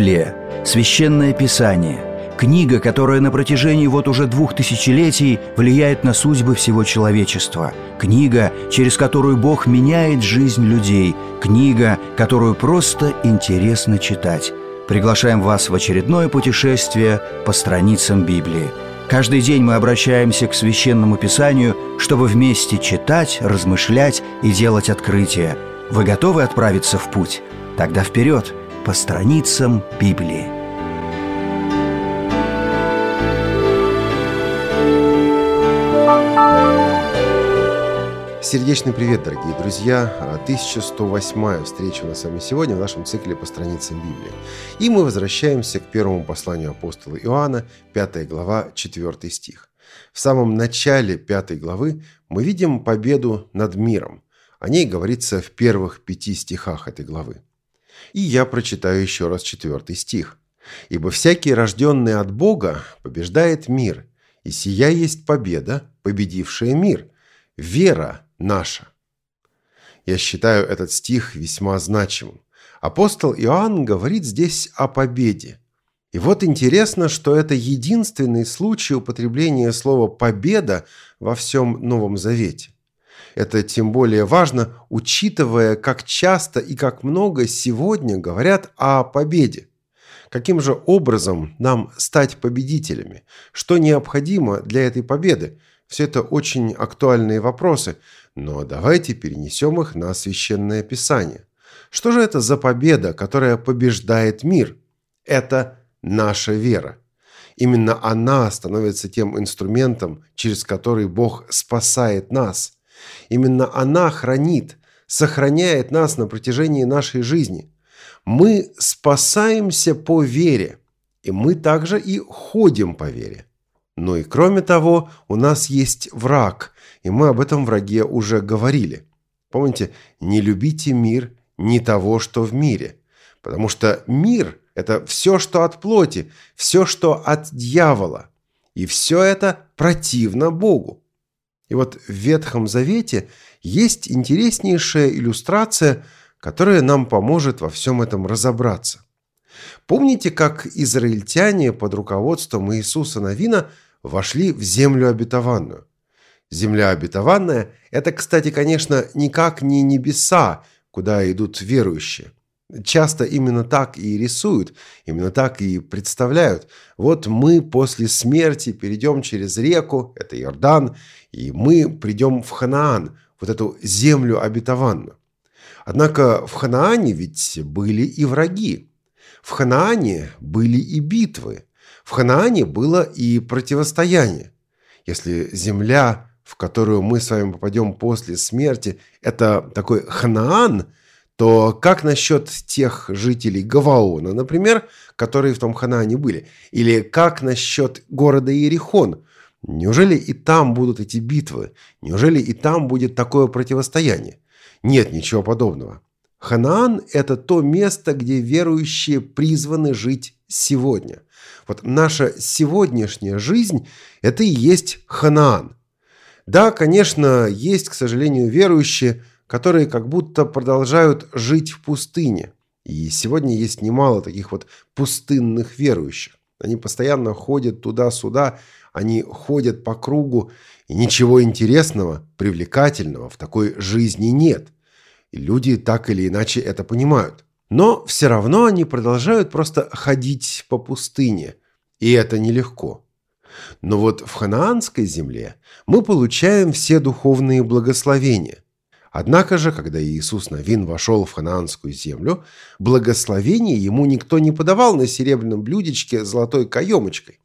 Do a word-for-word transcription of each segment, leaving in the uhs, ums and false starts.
Библия – священное писание, книга, которая на протяжении вот уже двух тысячелетий влияет на судьбы всего человечества, книга, через которую Бог меняет жизнь людей, книга, которую просто интересно читать. Приглашаем вас в очередное путешествие по страницам Библии. Каждый день мы обращаемся к Священному Писанию, чтобы вместе читать, размышлять и делать открытия. Вы готовы отправиться в путь? Тогда вперед, по страницам Библии. Сердечный привет, дорогие друзья! тысяча сто восьмая встреча у нас с вами сегодня в нашем цикле по страницам Библии. И мы возвращаемся к первому посланию апостола Иоанна, пятая глава, четвёртый стих. В самом начале пятой главы мы видим победу над миром. О ней говорится в первых пяти стихах этой главы. И я прочитаю еще раз четвёртый стих. «Ибо всякий, рожденный от Бога, побеждает мир, и сия есть победа, победившая мир, вера наша». Я считаю этот стих весьма значимым. Апостол Иоанн говорит здесь о победе. И вот интересно, что это единственный случай употребления слова «победа» во всем Новом Завете. Это тем более важно, учитывая, как часто и как много сегодня говорят о победе. Каким же образом нам стать победителями? Что необходимо для этой победы? Все это очень актуальные вопросы, но давайте перенесем их на Священное Писание. Что же это за победа, которая побеждает мир? Это наша вера. Именно она становится тем инструментом, через который Бог спасает нас. Именно она хранит, сохраняет нас на протяжении нашей жизни. Мы спасаемся по вере, и мы также и ходим по вере. Ну и кроме того, у нас есть враг, и мы об этом враге уже говорили. Помните, не любите мир, не того, что в мире. Потому что мир – это все, что от плоти, все, что от дьявола. И все это противно Богу. И вот в Ветхом Завете есть интереснейшая иллюстрация, которая нам поможет во всем этом разобраться. Помните, как израильтяне под руководством Иисуса Навина вошли в землю обетованную? Земля обетованная – это, кстати, конечно, никак не небеса, куда идут верующие. Часто именно так и рисуют, именно так и представляют. Вот мы после смерти перейдем через реку, это Иордан, и мы придем в Ханаан, вот эту землю обетованную. Однако в Ханаане ведь были и враги. В Ханаане были и битвы. В Ханаане было и противостояние. Если земля, в которую мы с вами попадем после смерти, это такой Ханаан, то как насчет тех жителей Гаваона, например, которые в том Ханаане были? Или как насчет города Иерихон? Неужели и там будут эти битвы? Неужели и там будет такое противостояние? Нет ничего подобного. Ханаан – это то место, где верующие призваны жить сегодня. Вот наша сегодняшняя жизнь – это и есть Ханаан. Да, конечно, есть, к сожалению, верующие, которые как будто продолжают жить в пустыне. И сегодня есть немало таких вот пустынных верующих. Они постоянно ходят туда-сюда, они ходят по кругу, и ничего интересного, привлекательного в такой жизни нет. И люди так или иначе это понимают. Но все равно они продолжают просто ходить по пустыне, и это нелегко. Но вот в ханаанской земле мы получаем все духовные благословения. Однако же, когда Иисус Навин вошел в ханаанскую землю, благословение ему никто не подавал на серебряном блюдечке с золотой каемочкой.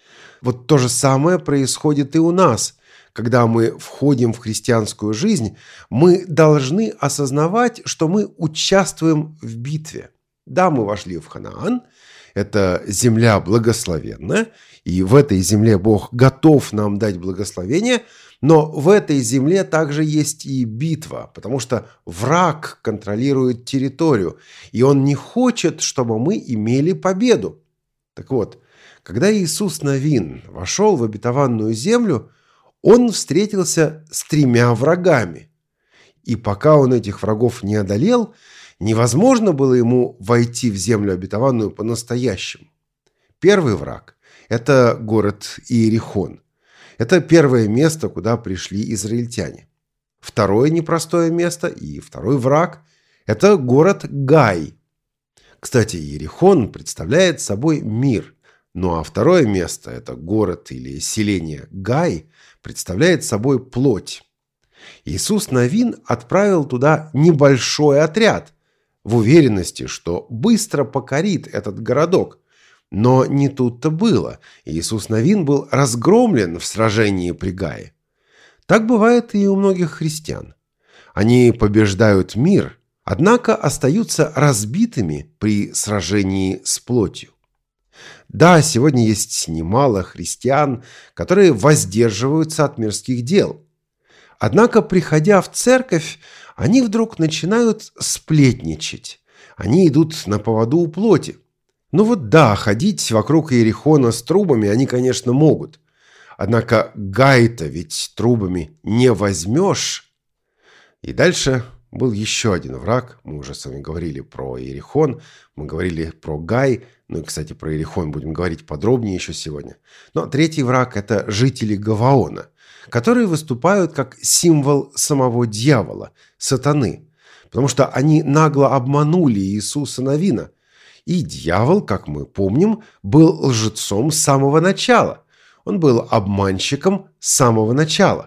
Вот то же самое происходит и у нас. Когда мы входим в христианскую жизнь, мы должны осознавать, что мы участвуем в битве. Да, мы вошли в Ханаан, это земля благословенная, и в этой земле Бог готов нам дать благословение, но в этой земле также есть и битва, потому что враг контролирует территорию, и он не хочет, чтобы мы имели победу. Так вот, когда Иисус Навин вошел в обетованную землю, он встретился с тремя врагами. И пока он этих врагов не одолел, Невозможно было ему войти в землю обетованную по-настоящему. Первый враг – это город Иерихон. Это первое место, куда пришли израильтяне. Второе непростое место и второй враг – это город Гай. Кстати, Иерихон представляет собой мир. Ну а второе место – это город или селение Гай – представляет собой плоть. Иисус Навин отправил туда небольшой отряд в уверенности, что быстро покорит этот городок. Но не тут-то было. Иисус Навин был разгромлен в сражении при Гае. Так бывает и у многих христиан. Они побеждают мир, однако остаются разбитыми при сражении с плотью. Да, сегодня есть немало христиан, которые воздерживаются от мирских дел. Однако, приходя в церковь, они вдруг начинают сплетничать. Они идут на поводу у плоти. Ну вот да, ходить вокруг Иерихона с трубами они, конечно, могут. Однако Гай-то ведь трубами не возьмешь. И дальше был еще один враг. Мы уже с вами говорили про Иерихон, мы говорили про Гай. Ну и, кстати, про Иерихон будем говорить подробнее еще сегодня. Но третий враг – это жители Гаваона, которые выступают как символ самого дьявола, сатаны. Потому что они нагло обманули Иисуса Навина. И дьявол, как мы помним, был лжецом с самого начала. Он был обманщиком с самого начала.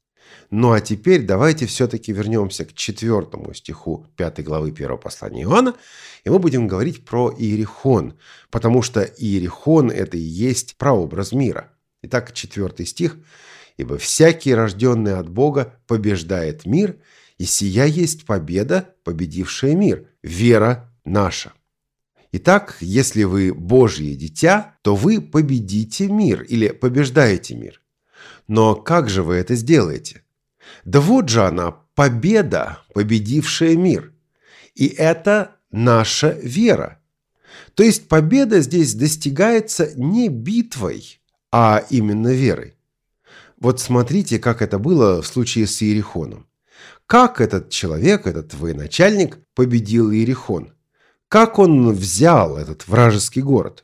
Ну а теперь давайте все-таки вернемся к четвертому стиху пятой главы первого послания Иоанна, и мы будем говорить про Иерихон, потому что Иерихон – это и есть прообраз мира. Итак, четвертый стих. «Ибо всякий, рожденный от Бога, побеждает мир, и сия есть победа, победившая мир, вера наша». Итак, если вы Божье дитя, то вы победите мир или побеждаете мир. Но как же вы это сделаете? Да вот же она, победа, победившая мир. И это наша вера. То есть победа здесь достигается не битвой, а именно верой. Вот смотрите, как это было в случае с Иерихоном. Как этот человек, этот военачальник, победил Иерихон? Как он взял этот вражеский город?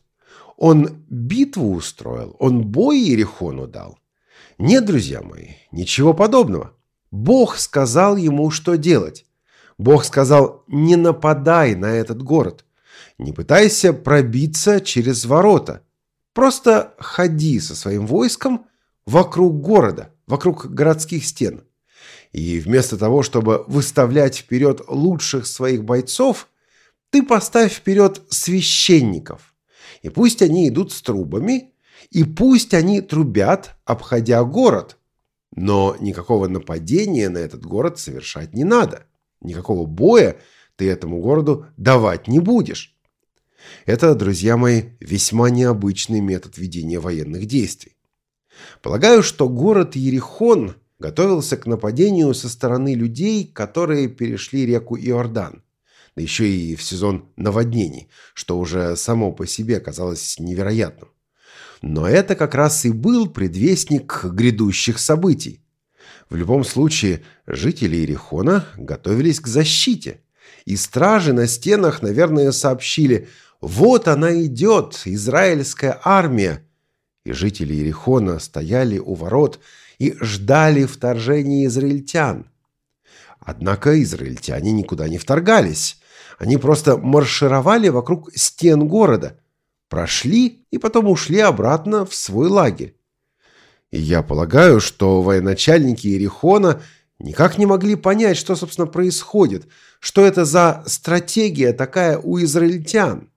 Он битву устроил, он бой Иерихону дал. Нет, друзья мои, ничего подобного. Бог сказал ему, что делать. Бог сказал: не нападай на этот город. Не пытайся пробиться через ворота. Просто ходи со своим войском вокруг города, вокруг городских стен. И вместо того, чтобы выставлять вперед лучших своих бойцов, ты поставь вперед священников. И пусть они идут с трубами, и пусть они трубят, обходя город. Но никакого нападения на этот город совершать не надо. Никакого боя ты этому городу давать не будешь. Это, друзья мои, весьма необычный метод ведения военных действий. Полагаю, что город Иерихон готовился к нападению со стороны людей, которые перешли реку Иордан. Да еще и в сезон наводнений, что уже само по себе казалось невероятным. Но это как раз и был предвестник грядущих событий. В любом случае, жители Иерихона готовились к защите. И стражи на стенах, наверное, сообщили: «Вот она идет, израильская армия». И жители Иерихона стояли у ворот и ждали вторжения израильтян. Однако израильтяне никуда не вторгались. Они просто маршировали вокруг стен города, прошли и потом ушли обратно в свой лагерь. И я полагаю, что военачальники Иерихона никак не могли понять, что, собственно, происходит, что это за стратегия такая у израильтян.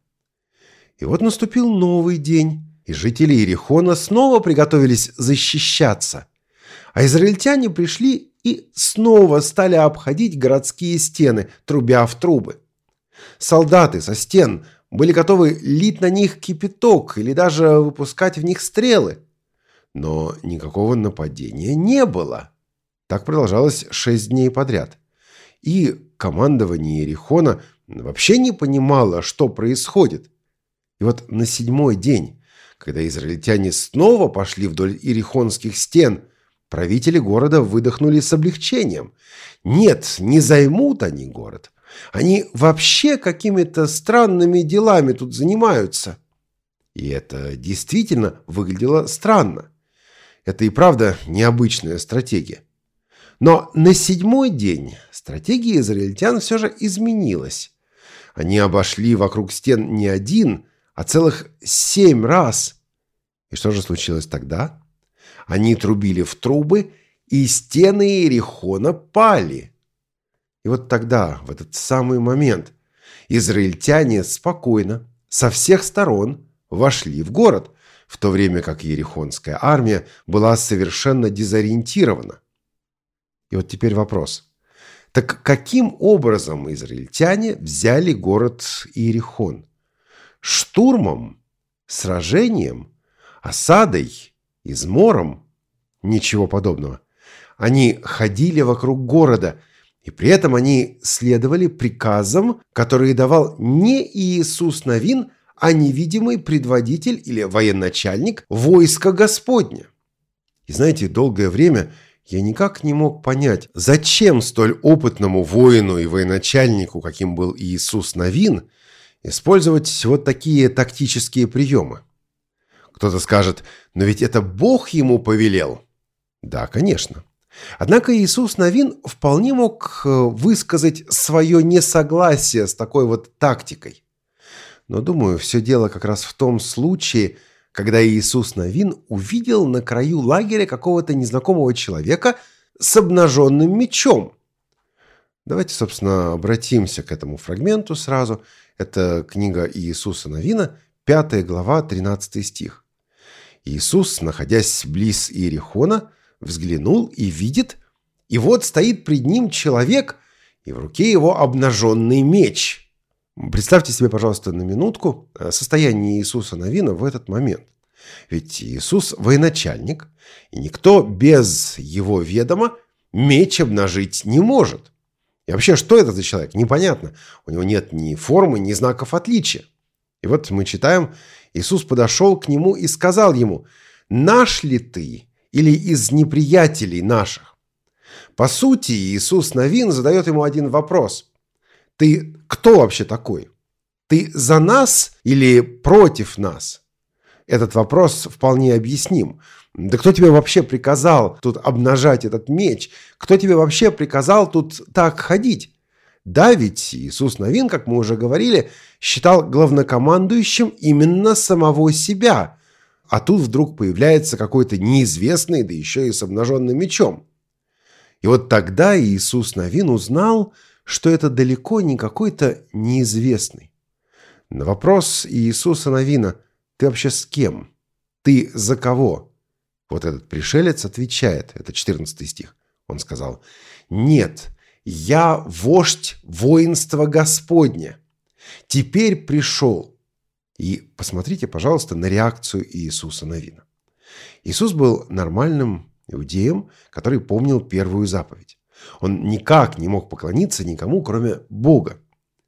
И вот наступил новый день, и жители Иерихона снова приготовились защищаться. А израильтяне пришли и снова стали обходить городские стены, трубя в трубы. Солдаты со стен были готовы лить на них кипяток или даже выпускать в них стрелы. Но никакого нападения не было. Так продолжалось шесть дней подряд. И командование Иерихона вообще не понимало, что происходит. И вот на седьмой день, когда израильтяне снова пошли вдоль иерихонских стен, правители города выдохнули с облегчением. Нет, не займут они город. Они вообще какими-то странными делами тут занимаются. И это действительно выглядело странно. Это и правда необычная стратегия. Но на седьмой день стратегия израильтян все же изменилась. Они обошли вокруг стен не один, а целых семь раз. И что же случилось тогда? Они трубили в трубы, и стены Иерихона пали. И вот тогда, в этот самый момент, израильтяне спокойно, со всех сторон вошли в город, в то время как иерихонская армия была совершенно дезориентирована. И вот теперь вопрос. Так каким образом израильтяне взяли город Иерихон? Штурмом? Сражением? Осадой? Измором? Ничего подобного. Они ходили вокруг города, и при этом они следовали приказам, которые давал не Иисус Навин, а невидимый предводитель или военачальник войска Господня. И знаете, долгое время я никак не мог понять, зачем столь опытному воину и военачальнику, каким был Иисус Навин, использовать вот такие тактические приемы. Кто-то скажет, но ведь это Бог ему повелел. Да, конечно. Однако Иисус Навин вполне мог высказать свое несогласие с такой вот тактикой. Но, думаю, все дело как раз в том случае, когда Иисус Навин увидел на краю лагеря какого-то незнакомого человека с обнаженным мечом. Давайте, собственно, обратимся к этому фрагменту сразу. Это книга Иисуса Навина, пятая глава, тринадцатый стих. Иисус, находясь близ Иерихона, взглянул и видит, и вот стоит пред ним человек, и в руке его обнаженный меч. Представьте себе, пожалуйста, на минутку состояние Иисуса Навина в этот момент. Ведь Иисус военачальник, и никто без его ведома меч обнажить не может. И вообще, что это за человек? Непонятно. У него нет ни формы, ни знаков отличия. И вот мы читаем, Иисус подошел к нему и сказал ему: «Наш ли ты или из неприятелей наших?» По сути, Иисус Навин задает ему один вопрос. Ты кто вообще такой? Ты за нас или против нас? Этот вопрос вполне объясним. Да кто тебе вообще приказал тут обнажать этот меч? Кто тебе вообще приказал тут так ходить? Да, ведь Иисус Навин, как мы уже говорили, считал главнокомандующим именно самого себя. А тут вдруг появляется какой-то неизвестный, да еще и с обнаженным мечом. И вот тогда Иисус Навин узнал, что это далеко не какой-то неизвестный. На вопрос Иисуса Навина: «Ты вообще с кем? Ты за кого?» Вот этот пришелец отвечает, это четырнадцатый стих. Он сказал: «Нет, я вождь воинства Господня. Теперь пришел». И посмотрите, пожалуйста, на реакцию Иисуса Навина. Иисус был нормальным иудеем, который помнил первую заповедь. Он никак не мог поклониться никому, кроме Бога.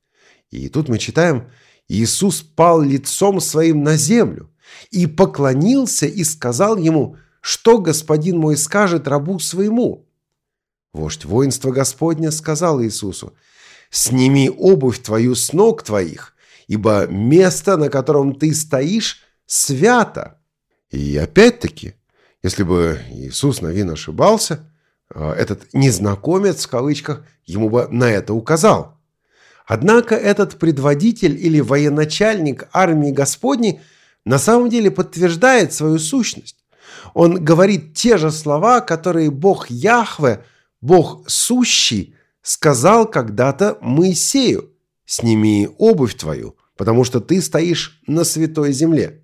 И тут мы читаем: Иисус пал лицом своим на землю и поклонился и сказал ему: «Что господин мой скажет рабу своему?» Вождь воинства Господня сказал Иисусу: «Сними обувь твою с ног твоих, ибо место, на котором ты стоишь, свято». И опять-таки, если бы Иисус Навин ошибался, этот незнакомец, в кавычках, ему бы на это указал. Однако этот предводитель или военачальник армии Господней на самом деле подтверждает свою сущность. Он говорит те же слова, которые Бог Яхве, Бог сущий, сказал когда-то Моисею: «Сними обувь твою, потому что ты стоишь на святой земле».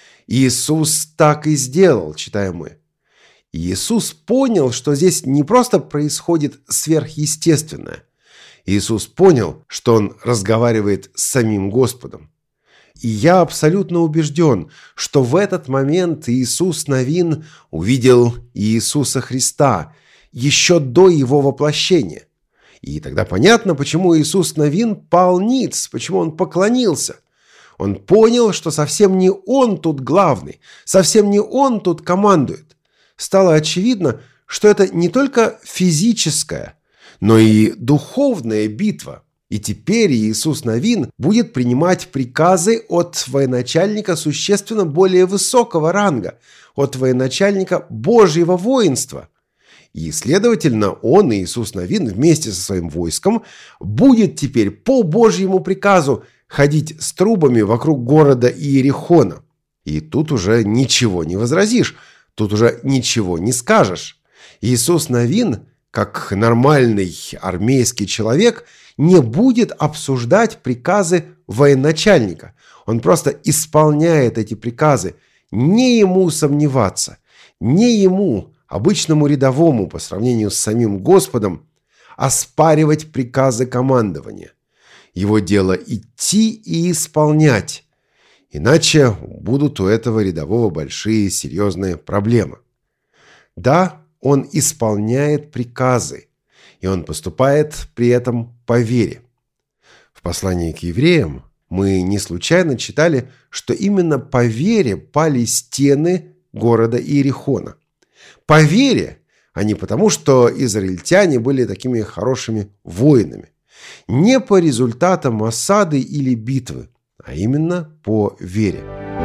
Иисус так и сделал, читаем мы. Иисус понял, что здесь не просто происходит сверхъестественное. Иисус понял, что Он разговаривает с самим Господом. И я абсолютно убежден, что в этот момент Иисус Навин увидел Иисуса Христа еще до Его воплощения. И тогда понятно, почему Иисус Навин пал ниц, почему Он поклонился. Он понял, что совсем не Он тут главный, совсем не Он тут командует. Стало очевидно, что это не только физическая, но и духовная битва. И теперь Иисус Навин будет принимать приказы от военачальника существенно более высокого ранга, от военачальника Божьего воинства. И, следовательно, он, Иисус Навин, вместе со своим войском будет теперь по Божьему приказу ходить с трубами вокруг города Иерихона. И тут уже ничего не возразишь, тут уже ничего не скажешь. Иисус Навин, как нормальный армейский человек, не будет обсуждать приказы военачальника. Он просто исполняет эти приказы. Не ему сомневаться, не ему, обычному рядовому по сравнению с самим Господом, оспаривать приказы командования. Его дело идти и исполнять. Иначе будут у этого рядового большие серьезные проблемы. Да, он исполняет приказы, и он поступает при этом по вере. В послании к евреям мы не случайно читали, что именно по вере пали стены города Иерихона. По вере, а не потому, что израильтяне были такими хорошими воинами. Не по результатам осады или битвы, а именно по вере.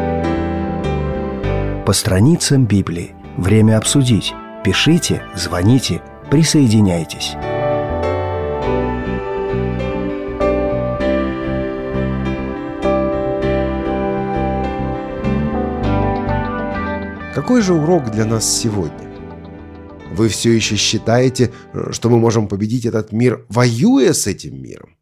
По страницам Библии. Время обсудить. Пишите, звоните, присоединяйтесь. Какой же урок для нас сегодня? Вы все еще считаете, что мы можем победить этот мир, воюя с этим миром?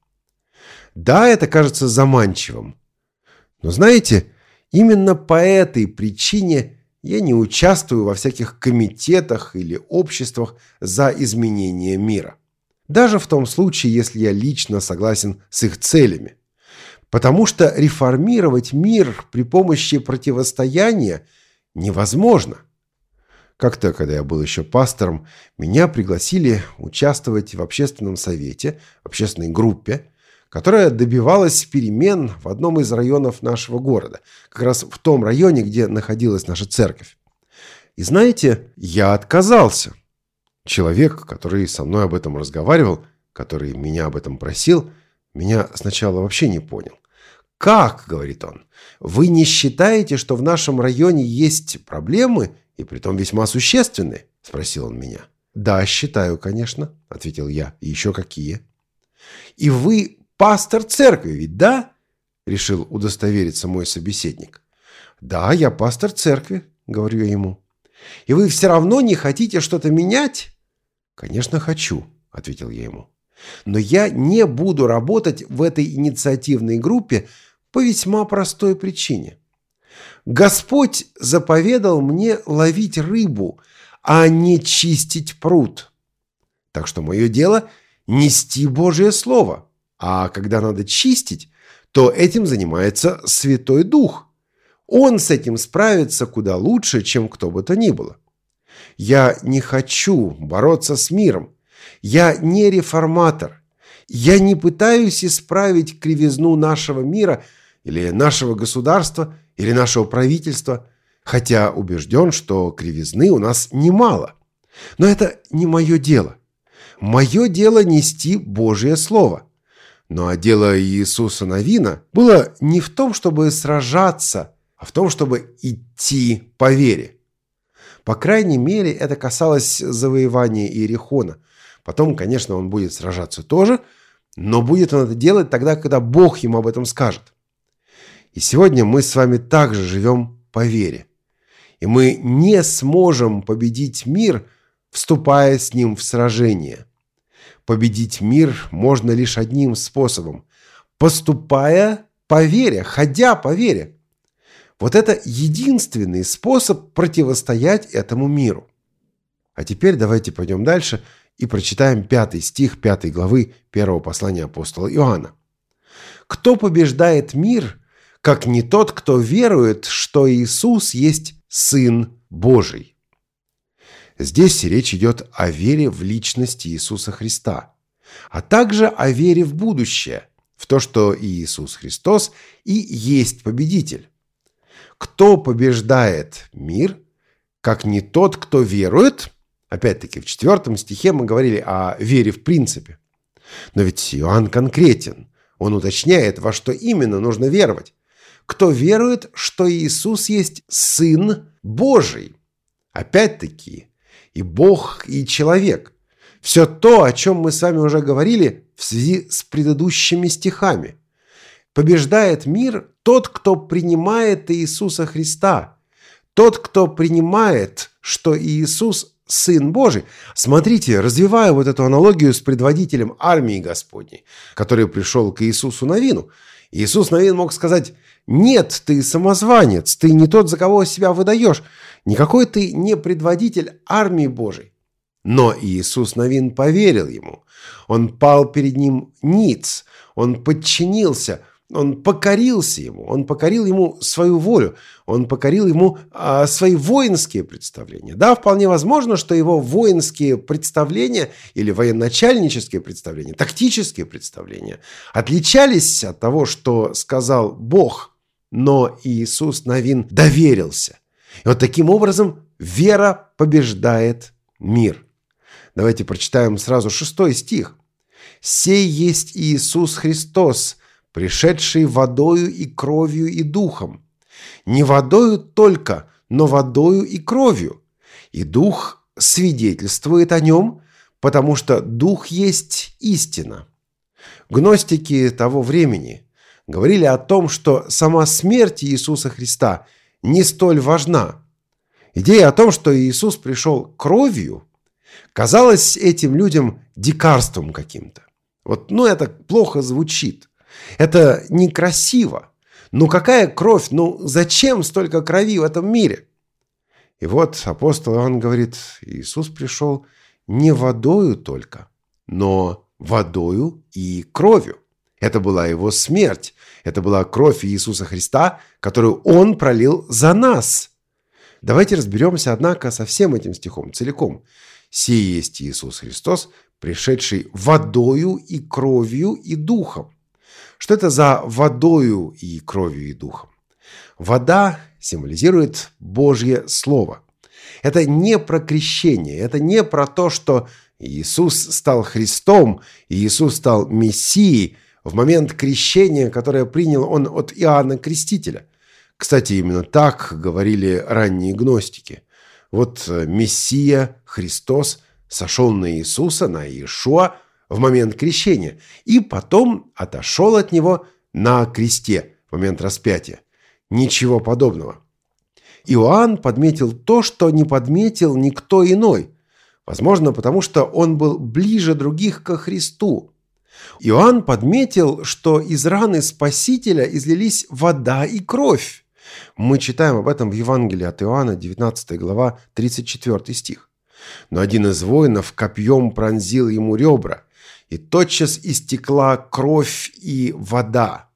Да, это кажется заманчивым. Но знаете, именно по этой причине я не участвую во всяких комитетах или обществах за изменение мира. Даже в том случае, если я лично согласен с их целями. Потому что реформировать мир при помощи противостояния невозможно. Как-то, когда я был еще пастором, меня пригласили участвовать в общественном совете, общественной группе, которая добивалась перемен в одном из районов нашего города, как раз в том районе, где находилась наша церковь. И знаете, я отказался. Человек, который со мной об этом разговаривал, который меня об этом просил, меня сначала вообще не понял. «Как?» – говорит он. «Вы не считаете, что в нашем районе есть проблемы, и притом весьма существенные?» – спросил он меня. «Да, считаю, конечно», – ответил я. «И еще какие?» «И вы пастор церкви, ведь да?» – решил удостовериться мой собеседник. «Да, я пастор церкви», – говорю я ему. «И вы все равно не хотите что-то менять?» «Конечно, хочу», – ответил я ему. «Но я не буду работать в этой инициативной группе по весьма простой причине. Господь заповедал мне ловить рыбу, а не чистить пруд. Так что мое дело – нести Божие Слово. А когда надо чистить, то этим занимается Святой Дух. Он с этим справится куда лучше, чем кто бы то ни было. Я не хочу бороться с миром. Я не реформатор. Я не пытаюсь исправить кривизну нашего мира или нашего государства, или нашего правительства, хотя убежден, что кривизны у нас немало. Но это не мое дело. Мое дело нести Божье Слово. Ну а дело Иисуса Навина было не в том, чтобы сражаться, а в том, чтобы идти по вере. По крайней мере, это касалось завоевания Иерихона. Потом, конечно, он будет сражаться тоже, но будет он это делать тогда, когда Бог ему об этом скажет. И сегодня мы с вами также живем по вере. И мы не сможем победить мир, вступая с ним в сражение. Победить мир можно лишь одним способом – поступая по вере, ходя по вере. Вот это единственный способ противостоять этому миру. А теперь давайте пойдем дальше и прочитаем пятый стих пятой главы первого послания апостола Иоанна. «Кто побеждает мир, как не тот, кто верует, что Иисус есть Сын Божий?» Здесь речь идет о вере в личность Иисуса Христа, а также о вере в будущее, в то, что Иисус Христос и есть победитель. Кто побеждает мир, как не тот, кто верует? Опять-таки, в четвертом стихе мы говорили о вере в принципе. Но ведь Иоанн конкретен. Он уточняет, во что именно нужно веровать. Кто верует, что Иисус есть Сын Божий? Опять-таки, и Бог, и человек. Все то, о чем мы с вами уже говорили в связи с предыдущими стихами. Побеждает мир тот, кто принимает Иисуса Христа. Тот, кто принимает, что Иисус – Сын Божий. Смотрите, развивая вот эту аналогию с предводителем армии Господней, который пришел к Иисусу Навину. Иисус Навин мог сказать: «Нет, ты самозванец, ты не тот, за кого себя выдаешь. Никакой ты не предводитель армии Божией». Но Иисус Навин поверил ему. Он пал перед ним ниц, он подчинился, он покорился ему, он покорил ему свою волю, он покорил ему а, свои воинские представления. Да, вполне возможно, что его воинские представления или военачальнические представления, тактические представления отличались от того, что сказал Бог, но Иисус Навин доверился. И вот таким образом вера побеждает мир. Давайте прочитаем сразу шестой стих. «Сей есть Иисус Христос, пришедший водою и кровью и духом. Не водою только, но водою и кровью. И дух свидетельствует о нем, потому что дух есть истина». Гностики того времени говорили о том, что сама смерть Иисуса Христа не столь важна. Идея о том, что Иисус пришел кровью, казалась этим людям дикарством каким-то. Вот, ну, это плохо звучит. Это некрасиво. Ну, какая кровь? Ну, зачем столько крови в этом мире? И вот апостол Иоанн говорит, Иисус пришел не водою только, но водою и кровью. Это была его смерть. Это была кровь Иисуса Христа, которую Он пролил за нас. Давайте разберемся, однако, со всем этим стихом целиком. «Сей есть Иисус Христос, пришедший водою и кровью и духом». Что это за водою и кровью и духом? Вода символизирует Божье Слово. Это не про крещение, это не про то, что Иисус стал Христом, Иисус стал Мессией в момент крещения, которое принял Он от Иоанна Крестителя. Кстати, именно так говорили ранние гностики. Вот Мессия, Христос, сошел на Иисуса, на Иешуа в момент крещения и потом отошел от него на кресте в момент распятия. Ничего подобного. Иоанн подметил то, что не подметил никто иной. Возможно, потому что он был ближе других ко Христу. Иоанн подметил, что из раны Спасителя излились вода и кровь. Мы читаем об этом в Евангелии от Иоанна, девятнадцатая глава, тридцать четвёртый стих. «Но один из воинов копьем пронзил ему ребра, и тотчас истекла кровь и вода.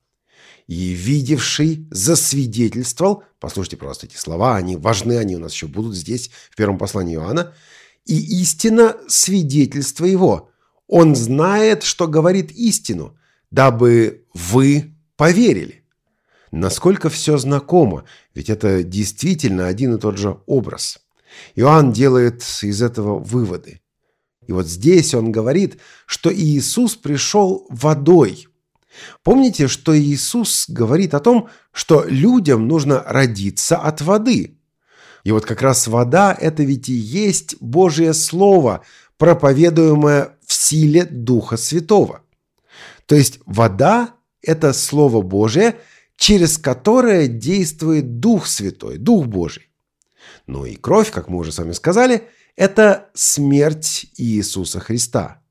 И видевший засвидетельствовал», послушайте просто эти слова, они важны, они у нас еще будут здесь, в первом послании Иоанна, «и истина свидетельство его. Он знает, что говорит истину, дабы вы поверили». Насколько все знакомо, ведь это действительно один и тот же образ. Иоанн делает из этого выводы. И вот здесь он говорит, что Иисус пришел водой. Помните, что Иисус говорит о том, что людям нужно родиться от воды. И вот как раз вода – это ведь и есть Божье Слово, проповедуемое в силе Духа Святого. То есть вода – это Слово Божие, через которое действует Дух Святой, Дух Божий. Ну и кровь, как мы уже с вами сказали, это смерть Иисуса Христа.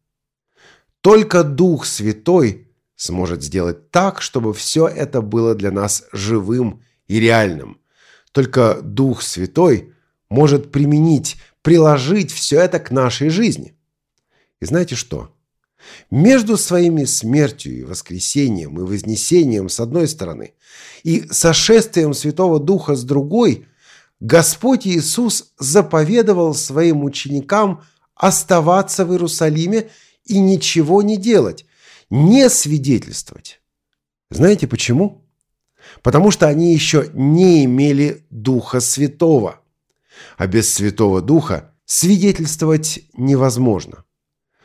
Только Дух Святой сможет сделать так, чтобы все это было для нас живым и реальным. Только Дух Святой может применить, приложить все это к нашей жизни. И знаете что? Между своими смертью и воскресением и вознесением с одной стороны и сошествием Святого Духа с другой, Господь Иисус заповедовал своим ученикам оставаться в Иерусалиме и ничего не делать, не свидетельствовать. Знаете почему? Потому что они еще не имели Духа Святого, а без Святого Духа свидетельствовать невозможно.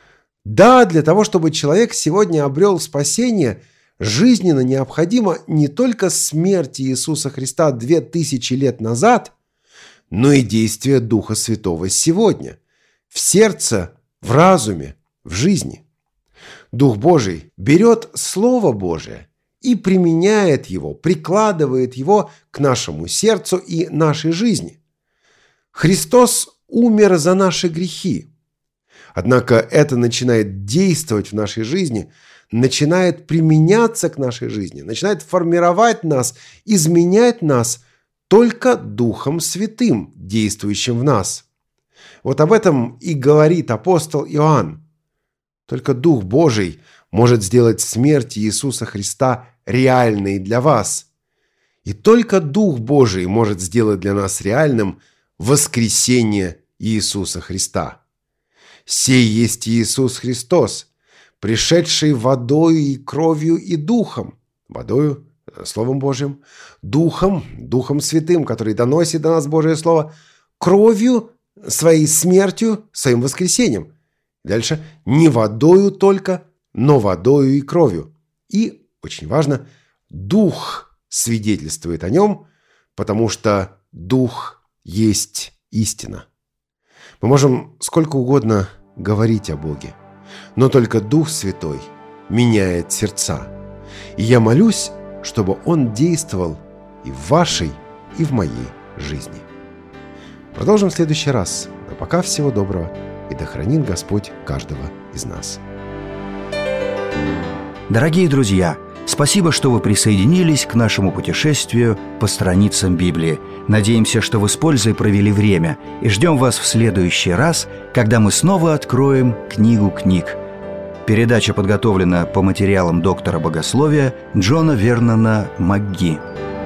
Да, для того, чтобы человек сегодня обрел спасение, жизненно необходимо не только смерть Иисуса Христа две тысячи лет назад, но и действие Духа Святого сегодня, в сердце, в разуме, в жизни. Дух Божий берет Слово Божие и применяет его, прикладывает его к нашему сердцу и нашей жизни. Христос умер за наши грехи. Однако это начинает действовать в нашей жизни, начинает применяться к нашей жизни, начинает формировать нас, изменять нас только Духом Святым, действующим в нас. Вот об этом и говорит апостол Иоанн. Только Дух Божий может сделать смерть Иисуса Христа реальной для вас. И только Дух Божий может сделать для нас реальным воскресение Иисуса Христа. «Сей есть Иисус Христос, пришедший водою и кровью и духом». Водою, Словом Божьим, духом, Духом Святым, который доносит до нас Божие Слово, кровью, своей смертью, своим воскресением. Дальше, не водою только, но водою и кровью. И, очень важно, Дух свидетельствует о нем, потому что Дух есть истина. Мы можем сколько угодно говорить о Боге, но только Дух Святой меняет сердца. И я молюсь, чтобы Он действовал и в вашей, и в моей жизни. Продолжим в следующий раз. А пока всего доброго, и да хранит Господь каждого из нас. Дорогие друзья, спасибо, что вы присоединились к нашему путешествию по страницам Библии. Надеемся, что вы с пользой провели время, и ждем вас в следующий раз, когда мы снова откроем книгу книг. Передача подготовлена по материалам доктора богословия Джона Вернона МакГи.